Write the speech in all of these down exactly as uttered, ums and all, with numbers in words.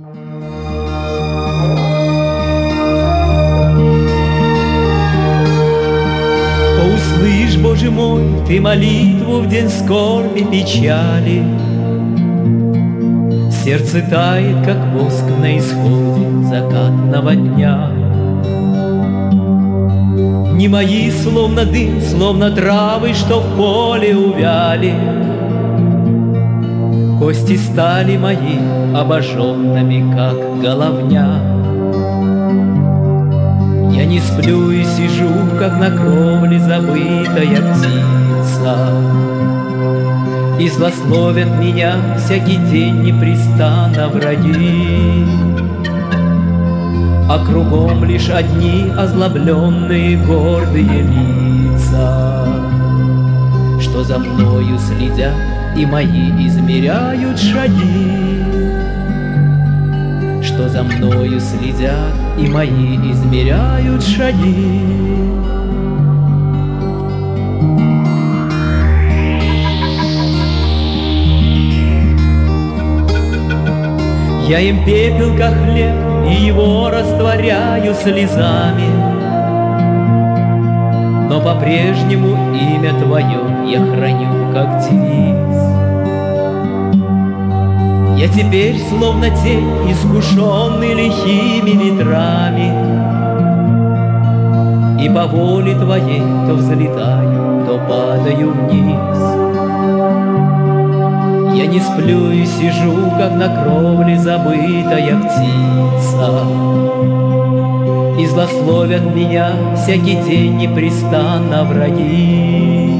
Услышь, Боже мой, Ты молитву в день скорби, печали. Сердце тает, как воск на исходе закатного дня. Не мои, словно дым, словно травы, что в поле увяли. Кости стали мои обожженными, как головня. Я не сплю и сижу, как на кровле забытая птица. И злословят меня всякий день непрестанно враги. А кругом лишь одни озлобленные гордые лица, что за мною следят и мои измеряют шаги, что за мною следят и мои измеряют шаги. Я им пепел, как хлеб, и его растворяю слезами, но по-прежнему имя Твое я храню, как девиз. Я теперь словно тень, искушенный лихими ветрами, и по воле Твоей то взлетаю, то падаю вниз. Я не сплю и сижу, как на кровле забытая птица, и злословят меня всякий день непрестанно враги.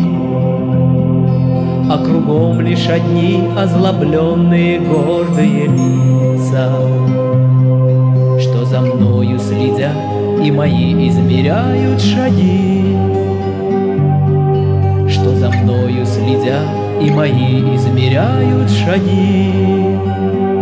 А кругом лишь одни озлобленные гордые лица, что за мною следят и мои измеряют шаги, что за мною следят и мои измеряют шаги.